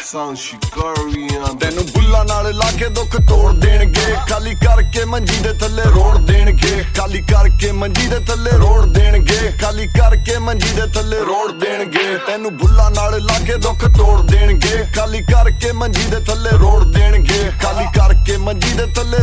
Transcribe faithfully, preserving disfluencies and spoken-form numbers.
Sound Shikarian ਤੈਨੂੰ ਬੁੱਲਾਂ ਨਾਲ ਲਾ ਕੇ ਦੁੱਖ ਤੋੜ ਦੇਣਗੇ ਖਾਲੀ ਕਰਕੇ ਮੰਜੀ ਦੇ ਥੱਲੇ ਰੋੜ ਦੇਣਗੇ ਖਾਲੀ ਕਰਕੇ ਮੰਜੀ ਦੇ ਥੱਲੇ ਰੋੜ ਦੇਣਗੇ ਖਾਲੀ ਕਰਕੇ ਮੰਜੀ ਦੇ ਥੱਲੇ ਰੋੜ ਦੇਣਗੇ ਤੈਨੂੰ ਬੁੱਲਾਂ ਨਾਲ ਲਾ ਕੇ ਦੁੱਖ ਤੋੜ ਦੇਣਗੇ ਖਾਲੀ ਕਰਕੇ ਮੰਜੀ ਦੇ ਥੱਲੇ ਰੋੜ ਦੇਣਗੇ ਖਾਲੀ ਕਰਕੇ ਮੰਜੀ ਦੇ ਥੱਲੇ